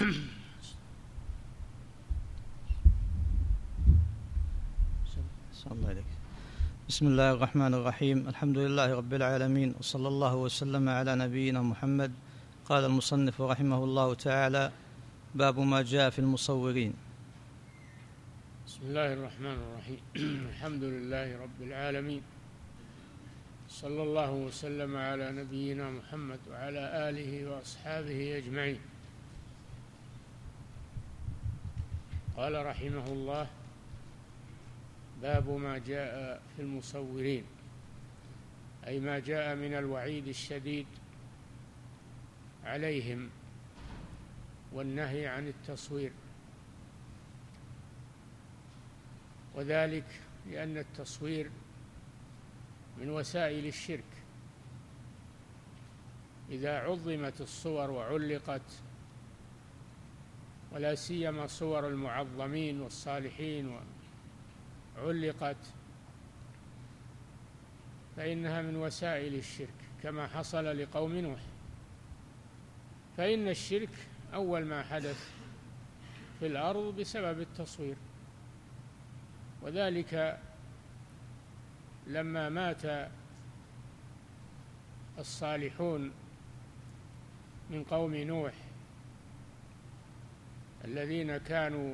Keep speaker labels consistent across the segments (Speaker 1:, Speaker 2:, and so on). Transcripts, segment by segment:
Speaker 1: الله عليك. بسم الله الرحمن الرحيم. الحمد لله رب العالمين، وصلى الله وسلم على نبينا محمد. قال المصنف رحمه الله تعالى: باب ما جاء في المصورين.
Speaker 2: بسم الله الرحمن الرحيم. الحمد لله رب العالمين، صلى الله وسلم على نبينا محمد وعلى آله وأصحابه أجمعين. قال رحمه الله: باب ما جاء في المصورين، أي ما جاء من الوعيد الشديد عليهم والنهي عن التصوير، وذلك لأن التصوير من وسائل الشرك. إذا عظمت الصور وعلقت، ولا سيما صور المعظمين والصالحين علقت، فإنها من وسائل الشرك، كما حصل لقوم نوح. فإن الشرك أول ما حدث في الأرض بسبب التصوير، وذلك لما مات الصالحون من قوم نوح الذين كانوا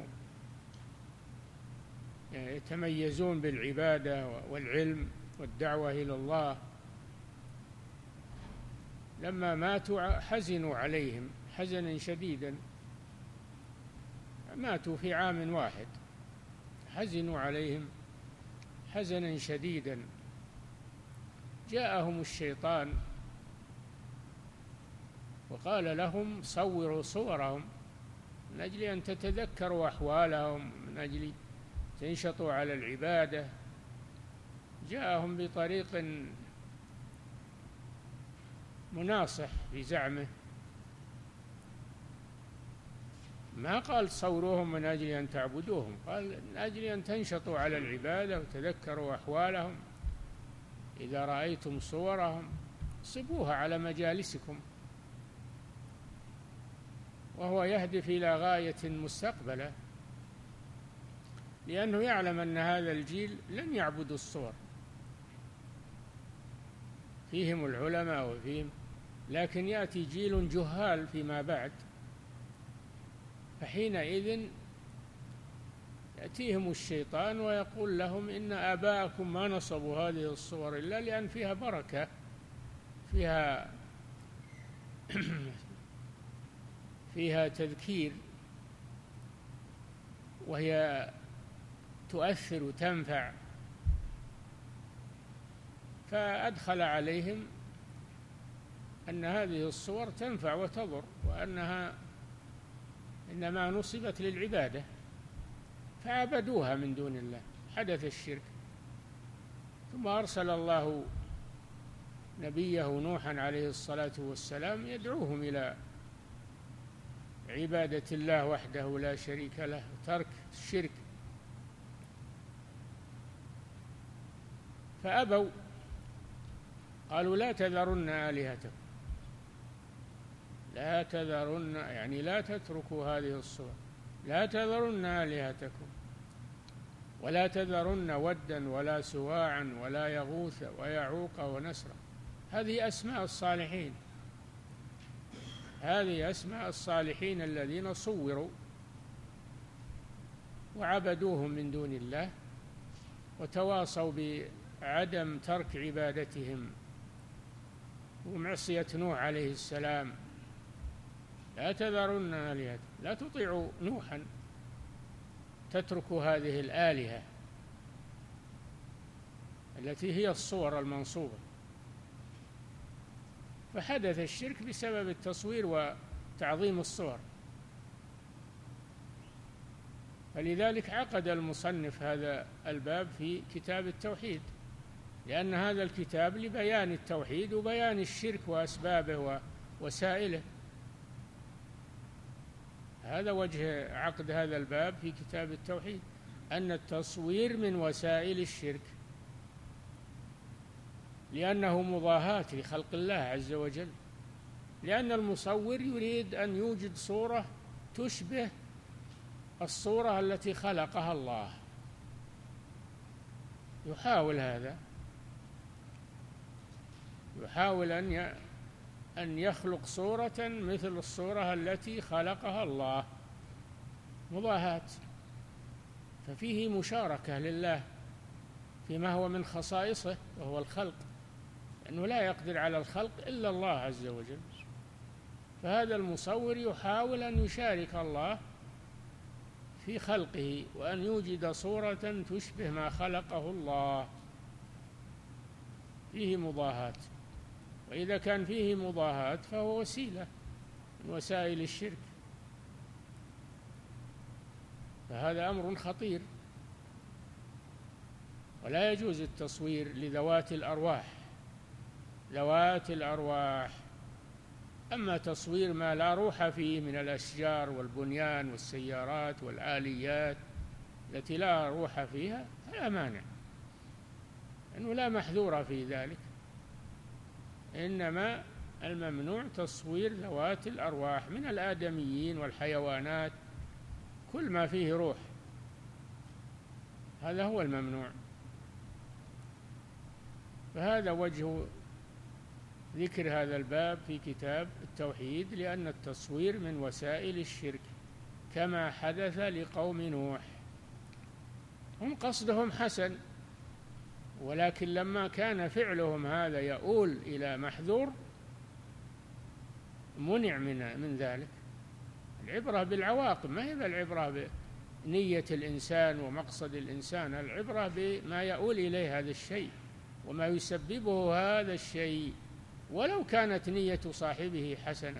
Speaker 2: يتميزون بالعبادة والعلم والدعوة إلى الله، لما ماتوا حزنوا عليهم حزنا شديدا. ماتوا في عام واحد، حزنوا عليهم حزنا شديدا. جاءهم الشيطان وقال لهم: صوروا صورهم من أجل أن تتذكروا أحوالهم، من أجل تنشطوا على العبادة. جاءهم بطريق مناصح في زعمه، ما قال صوروهم من أجل أن تعبدوهم، قال من أجل أن تنشطوا على العبادة وتذكروا أحوالهم. إذا رأيتم صورهم صبوها على مجالسكم، وهو يهدف إلى غاية مستقبلة، لأنه يعلم أن هذا الجيل لن يعبدوا الصور، فيهم العلماء وفيهم، لكن يأتي جيل جهال فيما بعد، فحينئذ يأتيهم الشيطان ويقول لهم: إن آباءكم ما نصبوا هذه الصور إلا لأن فيها بركة، فيها تذكير، وهي تؤثر وتنفع. فأدخل عليهم أن هذه الصور تنفع وتضر، وأنها إنما نصبت للعبادة، فعبدوها من دون الله، حدث الشرك. ثم أرسل الله نبيه نوحا عليه الصلاة والسلام يدعوهم إلى عبادة الله وحده لا شريك له، ترك الشرك، فأبوا، قالوا: لا تذرن آلهتكم، لا تذرن، يعني لا تتركوا هذه الصور، لا تذرن آلهتكم ولا تذرن ودا ولا سواعا ولا يغوث ويعوق ونسرا. هذه أسماء الصالحين، هذه أسماء الصالحين الذين صوروا وعبدوهم من دون الله، وتواصوا بعدم ترك عبادتهم ومعصية نوح عليه السلام. لا تذرن آلهة، لا تطيعوا نوحا، تتركوا هذه الآلهة التي هي الصور المنصوبة. فحدث الشرك بسبب التصوير وتعظيم الصور. فلذلك عقد المصنف هذا الباب في كتاب التوحيد، لأن هذا الكتاب لبيان التوحيد وبيان الشرك وأسبابه ووسائله. هذا وجه عقد هذا الباب في كتاب التوحيد، أن التصوير من وسائل الشرك، لأنه مضاهاة لخلق الله عز وجل، لأن المصور يريد أن يوجد صورة تشبه الصورة التي خلقها الله. يحاول هذا، يحاول أن يخلق صورة مثل الصورة التي خلقها الله، مضاهاة. ففيه مشاركة لله فيما هو من خصائصه وهو الخلق، لأنه لا يقدر على الخلق إلا الله عز وجل. فهذا المصور يحاول أن يشارك الله في خلقه وأن يوجد صورة تشبه ما خلقه الله. فيه مضاهاة، وإذا كان فيه مضاهاة فهو وسيلة من وسائل الشرك، فهذا أمر خطير. ولا يجوز التصوير لذوات الأرواح، ذوات الأرواح. أما تصوير ما لا روح فيه من الأشجار والبنيان والسيارات والآليات التي لا روح فيها فلا مانع، لأنه لا محذور في ذلك. إنما الممنوع تصوير ذوات الأرواح من الآدميين والحيوانات، كل ما فيه روح، هذا هو الممنوع. فهذا وجه ذكر هذا الباب في كتاب التوحيد، لأن التصوير من وسائل الشرك كما حدث لقوم نوح. هم قصدهم حسن، ولكن لما كان فعلهم هذا يؤول إلى محذور منع من ذلك. العبرة بالعواقب، ما هي العبرة بنية الإنسان ومقصد الإنسان، العبرة بما يؤول إليه هذا الشيء وما يسببه هذا الشيء، ولو كانت نية صاحبه حسنة.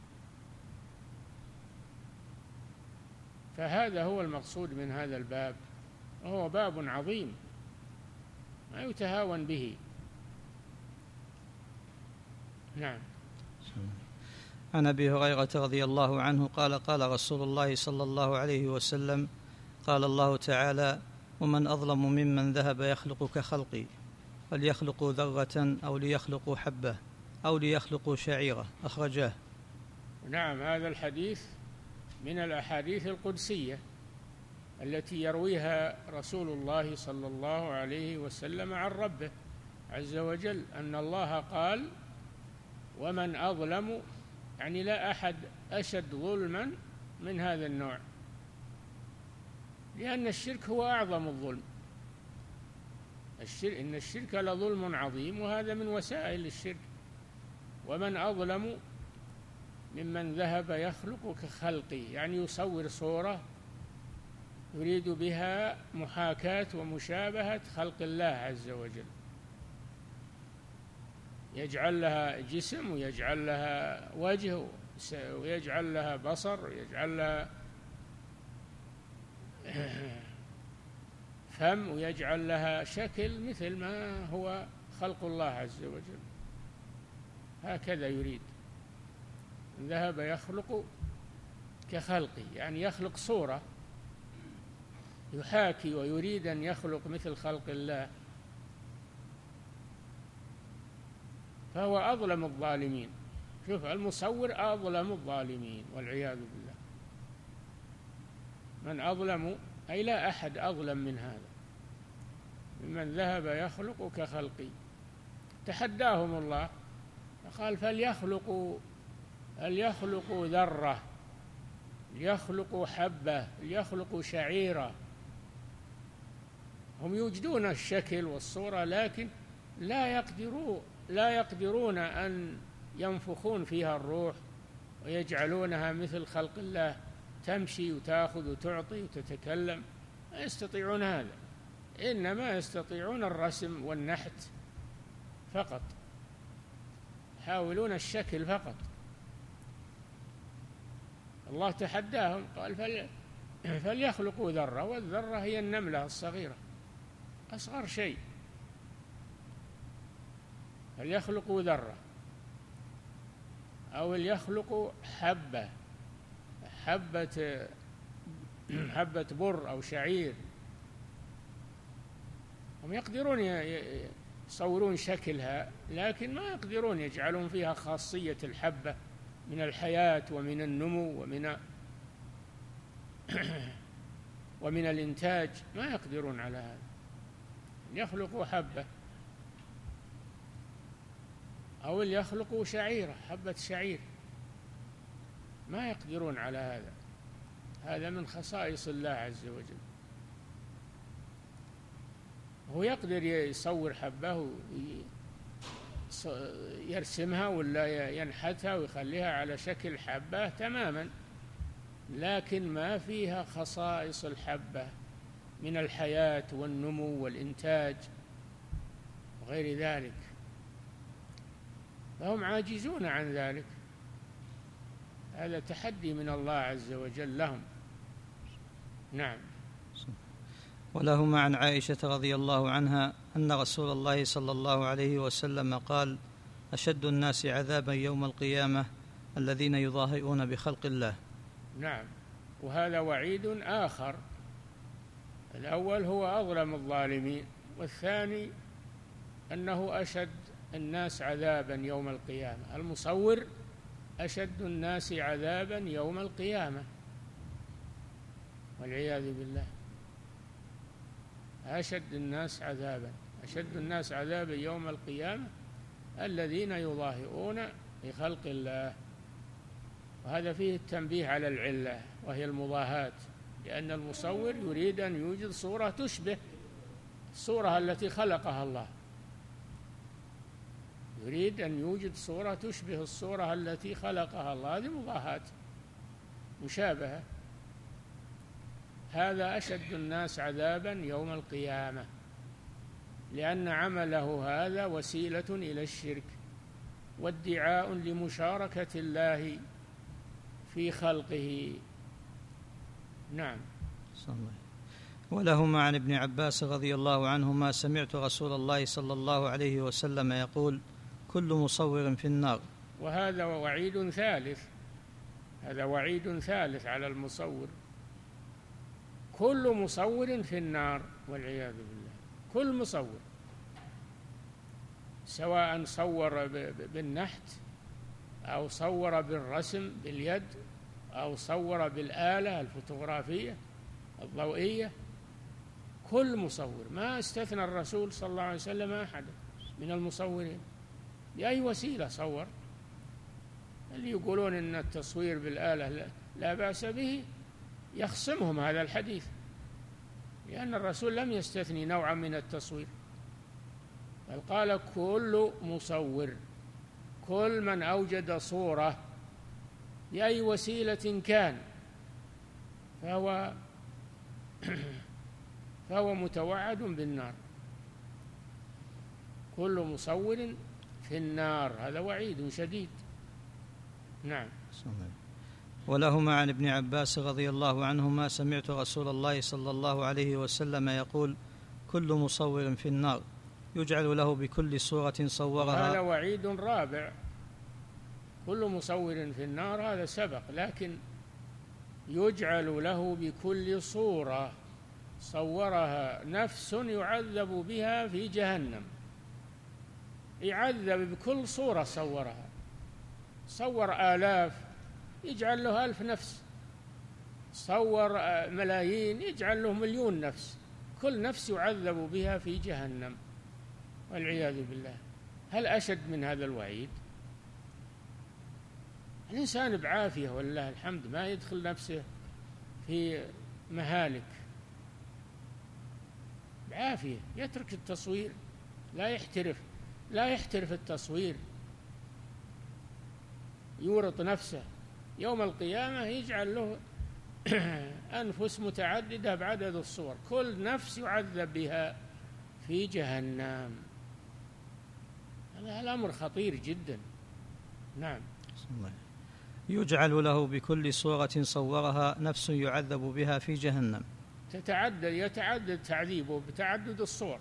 Speaker 2: فهذا هو المقصود من هذا الباب، وهو باب عظيم ما يتهاون به. نعم.
Speaker 1: عن أبي هريرة رضي الله عنه قال قال رسول الله صلى الله عليه وسلم قال الله تعالى: ومن أظلم ممن ذهب يخلق كخلقي، فليخلقوا ذرة أو ليخلقوا حبة أو ليخلقوا شعيرة. أخرجاه.
Speaker 2: نعم، هذا الحديث من الأحاديث القدسية التي يرويها رسول الله صلى الله عليه وسلم عن ربه عز وجل، أن الله قال: ومن أظلم، يعني لا أحد أشد ظلما من هذا النوع، لأن الشرك هو أعظم الظلم. إن الشرك لظلم عظيم، وهذا من وسائل الشرك. ومن أظلم ممن ذهب يخلق كخلقي، يعني يصور صورة يريد بها محاكاة ومشابهة خلق الله عز وجل، يجعل لها جسم ويجعل لها وجه ويجعل لها بصر ويجعل لها فم ويجعل لها شكل مثل ما هو خلق الله عز وجل. هكذا يريد. ذهب يخلق كخلقه، يعني يخلق صورة، يحاكي ويريد أن يخلق مثل خلق الله، فهو أظلم الظالمين. شوف، المصور أظلم الظالمين والعياذ بالله. من أظلم أي لا أحد أظلم من هذا، ممن ذهب يخلق كخلقي. تحداهم الله فقال: فليخلقوا ذرة، ليخلقوا حبة، ليخلقوا شعيرة. هم يوجدون الشكل والصورة، لكن لا يقدرون أن ينفخون فيها الروح ويجعلونها مثل خلق الله، تمشي وتأخذ وتعطي وتتكلم. لا يستطيعون هذا، إنما يستطيعون الرسم والنحت فقط، يحاولون الشكل فقط. الله تحداهم قال: فليخلقوا ذرة، والذرة هي النملة الصغيرة، أصغر شيء. فليخلقوا ذرة أو ليخلقوا حبة بر أو شعير. هم يقدرون يصورون شكلها، لكن ما يقدرون يجعلون فيها خاصية الحبة من الحياة ومن النمو ومن ومن الإنتاج ما يقدرون على هذا. يخلقوا حبة أو يخلقوا شعيرة، حبة شعير، ما يقدرون على هذا. هذا من خصائص الله عز وجل. هو يقدر يصور حبة يرسمها ولا ينحتها ويخليها على شكل حبة تماما، لكن ما فيها خصائص الحبة من الحياة والنمو والإنتاج وغير ذلك، فهم عاجزون عن ذلك. هذا تحدي من الله عز وجل لهم. نعم.
Speaker 1: ولهما عن عائشة رضي الله عنها أن رسول الله صلى الله عليه وسلم قال: أشد الناس عذابا يوم القيامة الذين يضاهئون بخلق الله.
Speaker 2: نعم، وهذا وعيد آخر. الأول هو أظلم الظالمين، والثاني أنه أشد الناس عذابا يوم القيامة. المصور أشد الناس عذابا يوم القيامة والعياذ بالله. أشد الناس عذابا يوم القيامة الذين يضاهئون بخلق الله. وهذا فيه التنبيه على العلة، وهي المضاهاة، لأن المصور يريد أن يوجد صورة تشبه الصورة التي خلقها الله، يريد أن يوجد صورة تشبه الصورة التي خلقها الله. هذه مضاهاة، مشابهة. هذا أشد الناس عذابا يوم القيامة، لأن عمله هذا وسيلة إلى الشرك وادعاء لمشاركة الله في خلقه. نعم.
Speaker 1: ولهما عن ابن عباس رضي الله عنهما: سمعت رسول الله صلى الله عليه وسلم يقول: كل مصور في النار.
Speaker 2: وهذا وعيد ثالث، هذا وعيد ثالث على المصور. كل مصور في النار والعياذ بالله. كل مصور، سواء صور بالنحت أو صور بالرسم باليد أو صور بالآلة الفوتوغرافية الضوئية، كل مصور، ما استثنى الرسول صلى الله عليه وسلم أحد من المصورين بأي وسيلة صور. اللي يقولون إن التصوير بالآلة لا بأس به يخصمهم هذا الحديث، لأن الرسول لم يستثني نوعا من التصوير، بل قال كل مصور، كل من أوجد صورة بأي وسيلة كان فهو متوعد بالنار. كل مصور في النار، هذا وعيد شديد. نعم.
Speaker 1: ولهما عن ابن عباس رضي الله عنهما: سمعت رسول الله صلى الله عليه وسلم يقول: كل مصور في النار يجعل له بكل صورة صورها.
Speaker 2: هذا وعيد رابع. كل مصور في النار هذا سبق، لكن يجعل له بكل صورة صورها نفس يعذب بها في جهنم. يعذب بكل صورة صورها. صور آلاف يجعل له 1000 نفس، صور ملايين يجعل له 1,000,000 نفس، كل نفس يعذب بها في جهنم والعياذ بالله. هل أشد من هذا الوعيد؟ الإنسان بعافية والله الحمد ما يدخل نفسه في مهالك، بعافية يترك التصوير، لا يحترف التصوير، يورط نفسه. يوم القيامة يجعل له أنفس متعددة بعدد الصور، كل نفس يعذب بها في جهنم. هذا الأمر خطير جدا. نعم.
Speaker 1: يجعل له بكل صورة صورها نفس يعذب بها في جهنم.
Speaker 2: يتعدد تعذيبه بتعدد الصور.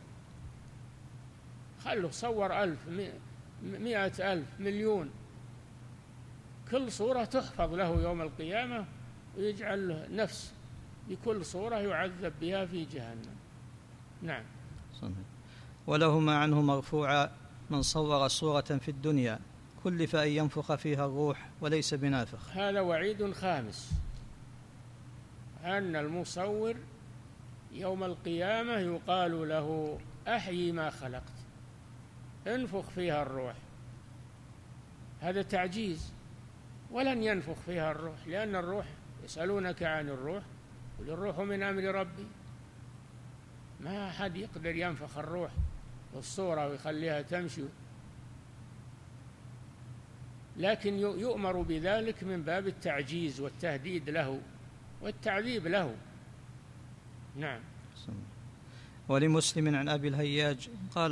Speaker 2: خلوا صور 1000 100,000 1,000,000، كل صورة تحفظ له يوم القيامة، ويجعل له نفس بكل صورة يعذب بها في جهنم. نعم.
Speaker 1: ولهما عنه مرفوعا: من صور صورة في الدنيا كلف أن ينفخ فيها الروح وليس بنافخ.
Speaker 2: هذا وعيد خامس. أن المصور يوم القيامة يقال له أحيي ما خلقت، انفخ فيها الروح. هذا تعجيز، ولن ينفخ فيها الروح، لأن الروح، يسألونك عن الروح قل الروح من أمر ربي. ما أحد يقدر ينفخ الروح والصورة ويخليها تمشي، لكن يؤمر بذلك من باب التعجيز والتهديد له والتعذيب له. نعم.
Speaker 1: ولمسلم عن أبي الهياج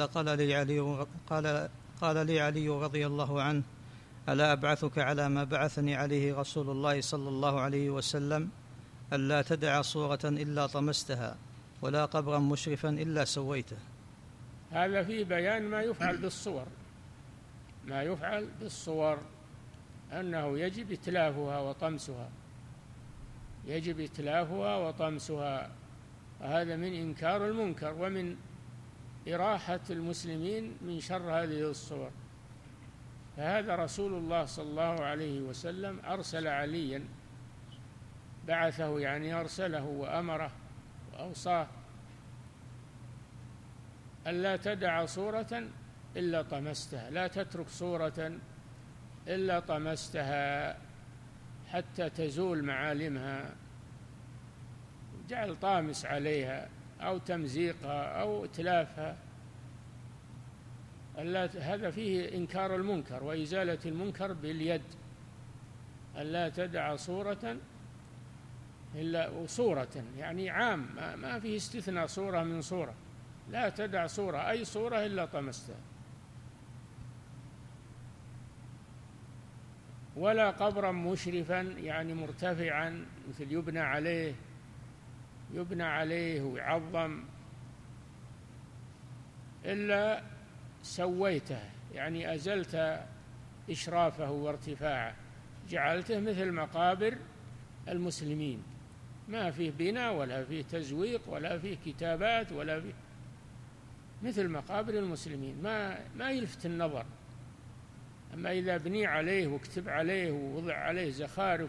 Speaker 1: قال لي علي رضي الله عنه: ألا أبعثك على ما بعثني عليه رسول الله صلى الله عليه وسلم؟ ألا تدع صورة إلا طمستها، ولا قبرا مشرفا إلا سويته.
Speaker 2: هذا فيه بيان ما يفعل بالصور، ما يفعل بالصور، أنه يجب إتلافها وطمسها، يجب إتلافها وطمسها. وهذا من إنكار المنكر ومن إراحة المسلمين من شر هذه الصور. فهذا رسول الله صلى الله عليه وسلم أرسل عليا، بعثه يعني أرسله وأمره وأوصاه ألا تدع صورة إلا طمستها، لا تترك صورة إلا طمستها حتى تزول معالمها، جعل طامس عليها أو تمزيقها أو إتلافها. هذا فيه إنكار المنكر وإزالة المنكر باليد. ألا تدع صورة إلا صورة، يعني عام، ما فيه استثناء صورة من صورة. لا تدع صورة أي صورة إلا طمستها. ولا قبرا مشرفا، يعني مرتفعا، مثل يبنى عليه ويعظم، إلا سويته، يعني أزلت إشرافه وارتفاعه، جعلته مثل مقابر المسلمين، ما فيه بناء ولا فيه تزويق ولا فيه كتابات ولا فيه، مثل مقابر المسلمين، ما يلفت النظر. أما إذا بني عليه وكتب عليه ووضع عليه زخارف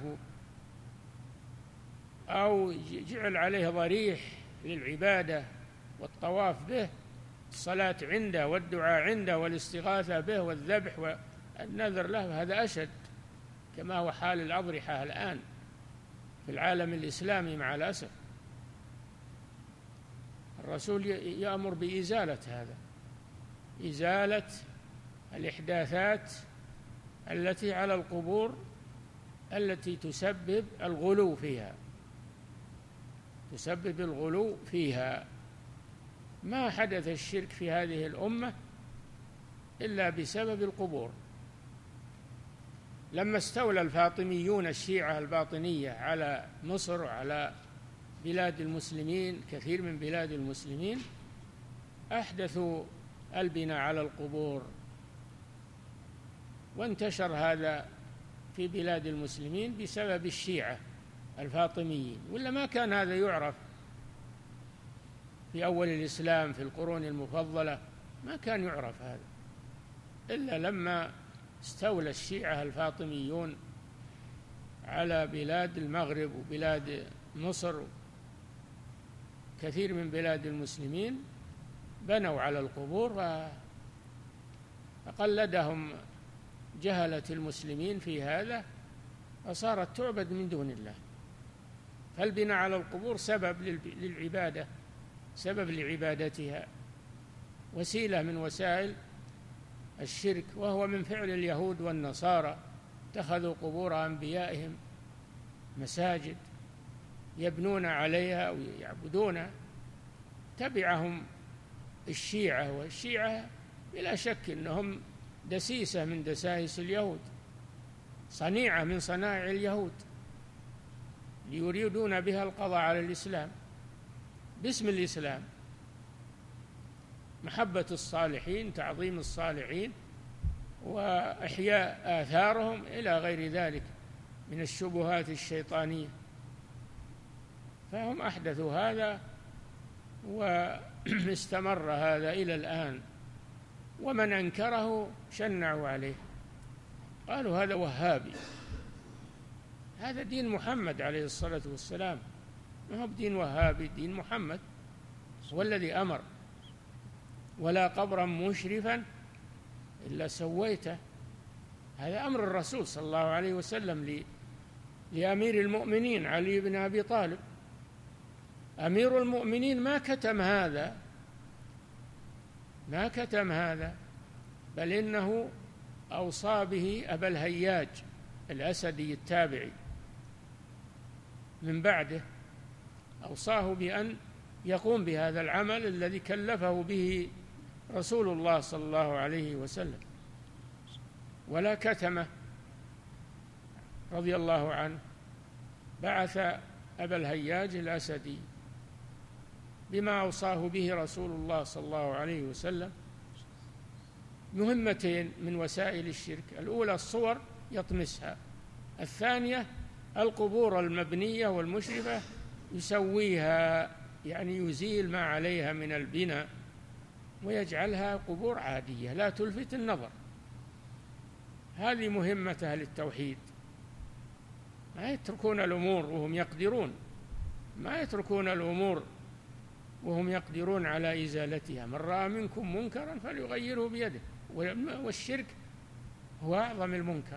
Speaker 2: أو جعل عليه ضريح للعبادة والطواف به، الصلاة عنده والدعاء عنده والاستغاثة به والذبح والنذر له، هذا أشد، كما هو حال الأضرحة الآن في العالم الإسلامي مع الأسف. الرسول يأمر بإزالة هذا، إزالة الإحداثات التي على القبور التي تسبب الغلو فيها. ما حدث الشرك في هذه الأمة إلا بسبب القبور. لما استولى الفاطميون الشيعة الباطنية على مصر وعلى بلاد المسلمين، كثير من بلاد المسلمين، أحدثوا البناء على القبور، وانتشر هذا في بلاد المسلمين بسبب الشيعة الفاطميين، ولا ما كان هذا يعرف في أول الإسلام في القرون المفضلة، ما كان يعرف هذا إلا لما استولى الشيعة الفاطميون على بلاد المغرب وبلاد مصر، كثير من بلاد المسلمين بنوا على القبور، فقلدهم جهلة المسلمين في هذا، فصارت تعبد من دون الله. فالبناء على القبور سبب للعبادة، سبب لعبادتها، وسيلة من وسائل الشرك، وهو من فعل اليهود والنصارى، اتخذوا قبور أنبيائهم مساجد يبنون عليها ويعبدون. تبعهم الشيعة، والشيعة بلا شك أنهم دسيسة من دسائس اليهود، صنيعة من صنائع اليهود، يريدون بها القضاء على الإسلام باسم الإسلام، محبة الصالحين، تعظيم الصالحين، وإحياء آثارهم إلى غير ذلك من الشبهات الشيطانية. فهم أحدثوا هذا واستمر هذا إلى الآن، ومن أنكره شنعوا عليه، قالوا هذا وهابي. هذا دين محمد عليه الصلاة والسلام، ما هو بدين وهابي، دين محمد هو الذي أمر. ولا قبرا مشرفا إلا سويته، هذا أمر الرسول صلى الله عليه وسلم لأمير المؤمنين علي بن أبي طالب. أمير المؤمنين ما كتم هذا، بل إنه أوصى به أبا الهياج الأسدي التابعي من بعده، أوصاه بأن يقوم بهذا العمل الذي كلفه به رسول الله صلى الله عليه وسلم، ولا كتمه رضي الله عنه. بعث أبا الهياج الأسدي بما أوصاه به رسول الله صلى الله عليه وسلم، مهمتين من وسائل الشرك: الأولى الصور يطمسها، الثانية القبور المبنية والمشرفة يسويها، يعني يزيل ما عليها من البناء ويجعلها قبور عادية لا تلفت النظر. هذه مهمة أهل التوحيد، ما يتركون الأمور وهم يقدرون، ما يتركون الأمور وهم يقدرون على إزالتها. من رأى منكم منكرا فليغيره بيده، والشرك هو أعظم المنكر.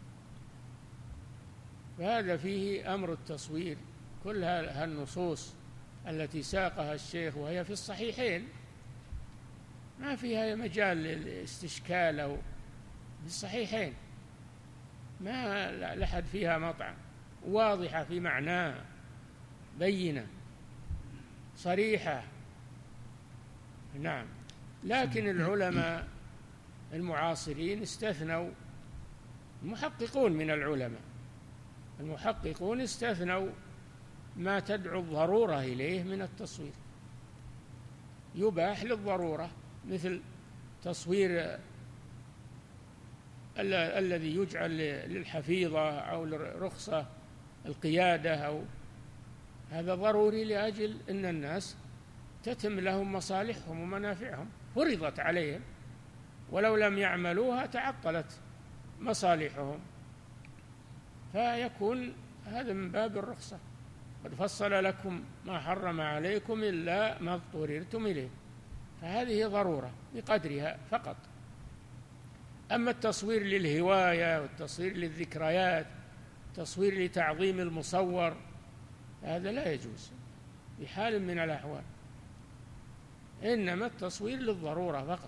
Speaker 2: فهذا فيه أمر التصوير. كل هالنصوص التي ساقها الشيخ وهي في الصحيحين ما فيها مجال للاستشكال، أو في الصحيحين ما لحد فيها مطعن، واضحة في معناه، بينة صريحة. نعم. لكن العلماء المعاصرين استثنوا، المحققون من العلماء المحققون استثنوا ما تدعو الضرورة إليه من التصوير، يباح للضرورة، مثل تصوير الذي يجعل للحفيظة أو لرخصة القيادة، أو هذا ضروري لأجل أن الناس تتم لهم مصالحهم ومنافعهم، فرضت عليهم، ولو لم يعملوها تعطلت مصالحهم، فيكون هذا من باب الرخصة. قد فصل لكم ما حرم عليكم إلا ما اضطررتم إليه، فهذه ضرورة بقدرها فقط. أما التصوير للهواية والتصوير للذكريات، تصوير لتعظيم المصور، هذا لا يجوز بحال من الأحوال، إنما التصوير للضرورة فقط.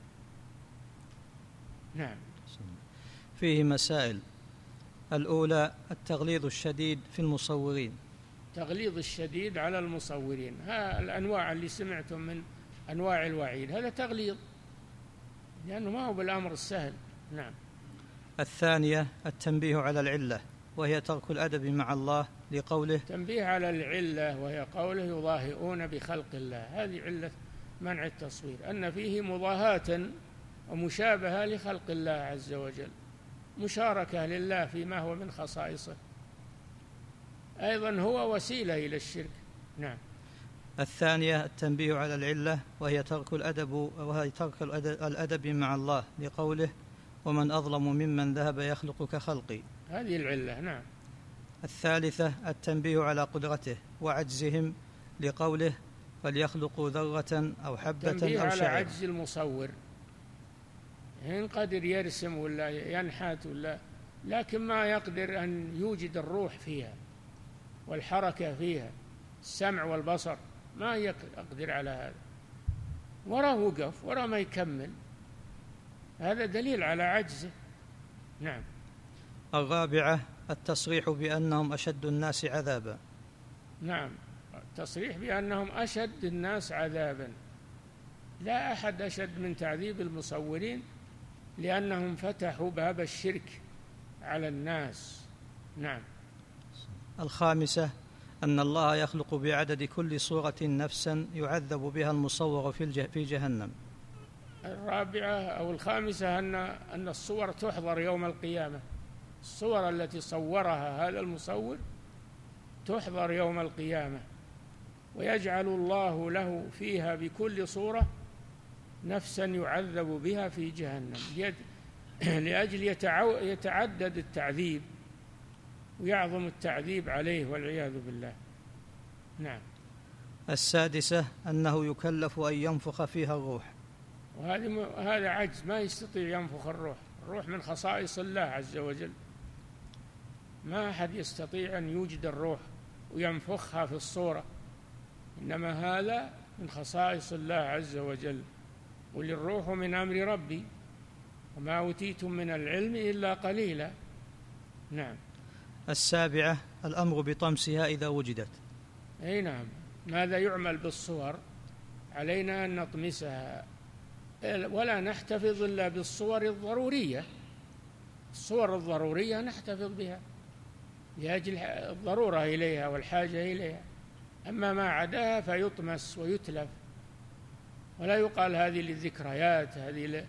Speaker 2: نعم.
Speaker 1: فيه مسائل. الأولى التغليظ الشديد في المصورين.
Speaker 2: تغليظ الشديد على المصورين، ها الأنواع اللي سمعتم من أنواع الوعيد، هذا تغليظ، لأنه ما هو بالأمر السهل. نعم.
Speaker 1: الثانية التنبيه على العلة، وهي ترك الأدب مع الله، لقوله
Speaker 2: تنبيه على العلة وهي قوله يضاهئون بخلق الله، هذه علة منع التصوير، أن فيه مضاهاة ومشابهة لخلق الله عز وجل، مشاركة لله فيما هو من خصائصه، أيضا هو وسيلة إلى الشرك. نعم.
Speaker 1: الثانية التنبيه على العلة، وهي ترك الأدب مع الله، لقوله ومن أظلم ممن ذهب يخلق كخلقي،
Speaker 2: هذه العلة. نعم.
Speaker 1: الثالثة التنبيه على قدرته وعجزهم، لقوله فليخلقوا ذرة أو حبة أو
Speaker 2: تنبيه على
Speaker 1: شعيرة.
Speaker 2: عجز المصور، إن قدر يرسم ولا ينحت ولا، لكن ما يقدر أن يوجد الروح فيها والحركة فيها، السمع والبصر، ما يقدر على هذا، وراه وقف، وراه ما يكمل، هذا دليل على عجزه. نعم.
Speaker 1: الرابعة التصريح بأنهم أشد الناس عذابا.
Speaker 2: نعم، التصريح بأنهم أشد الناس عذابا، لا أحد أشد من تعذيب المصورين، لأنهم فتحوا باب الشرك على الناس. نعم.
Speaker 1: الخامسة أن الله يخلق بعدد كل صورة نفسا يعذب بها المصور في جهنم.
Speaker 2: الرابعة أو الخامسة أن الصور تحضر يوم القيامة، الصور التي صورها هذا المصور تحضر يوم القيامة، ويجعل الله له فيها بكل صورة نفسا يعذب بها في جهنم، لأجل يتعدد التعذيب ويعظم التعذيب عليه والعياذ بالله. نعم.
Speaker 1: السادسة أنه يكلف أن ينفخ فيها الروح.
Speaker 2: وهذا عجز، ما يستطيع ينفخ الروح. الروح من خصائص الله عز وجل، ما أحد يستطيع أن يوجد الروح وينفخها في الصورة، إنما هذا من خصائص الله عز وجل. وللروح من أمر ربي وما أوتيتم من العلم إلا قليلا. نعم.
Speaker 1: السابعة الأمر بطمسها إذا وجدت.
Speaker 2: أي نعم. ماذا يعمل بالصور؟ علينا أن نطمسها، ولا نحتفظ إلا بالصور الضرورية. الصور الضرورية نحتفظ بها لأجل الضرورة إليها والحاجة إليها، أما ما عداها فيطمس ويتلف، ولا يقال هذه للذكريات، هذه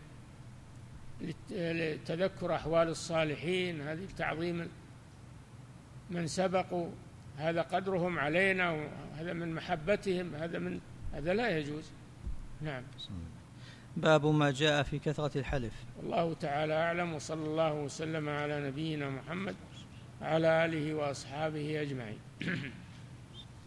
Speaker 2: لتذكر أحوال الصالحين، هذه لتعظيم من سبقوا، هذا قدرهم علينا وهذا من محبتهم، هذا لا يجوز. نعم.
Speaker 1: باب ما جاء في كثرة الحلف.
Speaker 2: والله تعالى أعلم، وصلى الله وسلم على نبينا محمد وعلى آله وأصحابه أجمعين.